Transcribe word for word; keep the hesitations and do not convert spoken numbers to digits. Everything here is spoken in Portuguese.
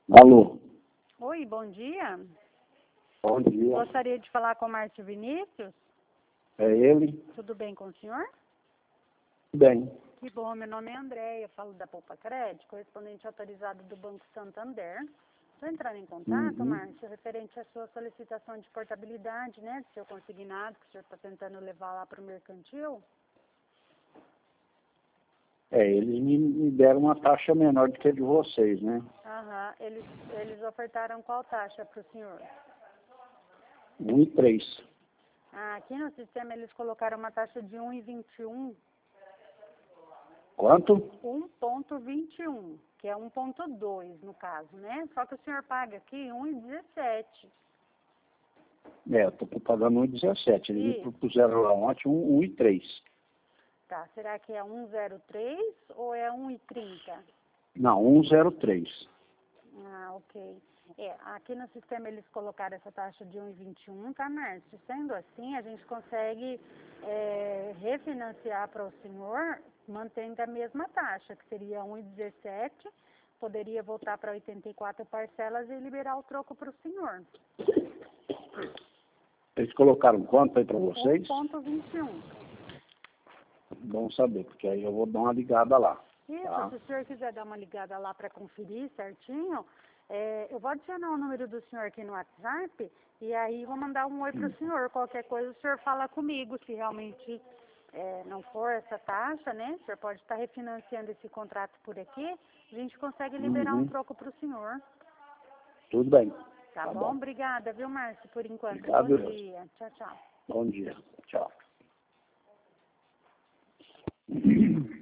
Alô, Oi, bom dia. bom dia. Gostaria de falar com o Márcio Vinícius. É ele? Tudo bem com o senhor? Bem. Que bom, meu nome é Andréia, falo da Poupa Crédito, correspondente autorizado do Banco Santander. Estou entrando em contato, Uhum. Márcio, referente à sua solicitação de portabilidade, né, do seu consignado, que o senhor está tentando levar lá para o mercantil. É, eles me, me deram uma taxa menor do que a de vocês, né? Aham, eles, eles ofertaram qual taxa para o senhor? Um e três. Ah, aqui no sistema eles colocaram uma taxa de um vírgula vinte e um. Quanto? um vírgula vinte e um, que é um vírgula dois no caso, né? Só que o senhor paga aqui um vírgula dezessete. É, eu tô pagando um e dezessete. Eles me Isso. propuseram lá ontem um, um e três. Tá, será que é um vírgula zero três ou é um vírgula trinta? Não, um zero três. Ah, ok. É, aqui no sistema eles colocaram essa taxa de um vírgula vinte e um, tá, Márcio? Sendo assim, a gente consegue é, refinanciar para o senhor, mantendo a mesma taxa, que seria um vírgula dezessete, poderia voltar para oitenta e quatro parcelas e liberar o troco para o senhor. Eles colocaram quanto aí para vocês? um vírgula vinte e um. Bom saber, porque aí eu vou dar uma ligada lá. Isso, Tá? se o senhor quiser dar uma ligada lá para conferir certinho, é, eu vou adicionar o número do senhor aqui no WhatsApp e aí vou mandar um oi para o senhor. Qualquer coisa o senhor fala comigo, se realmente é, não for essa taxa, né? O senhor pode estar refinanciando esse contrato por aqui, a gente consegue liberar um Uhum. troco para o senhor. Tudo bem. Tá, Tá bom? bom. Obrigada, viu, Márcio, por enquanto. Obrigado, Bom eu. dia. Tchau, tchau. Bom dia. Tchau.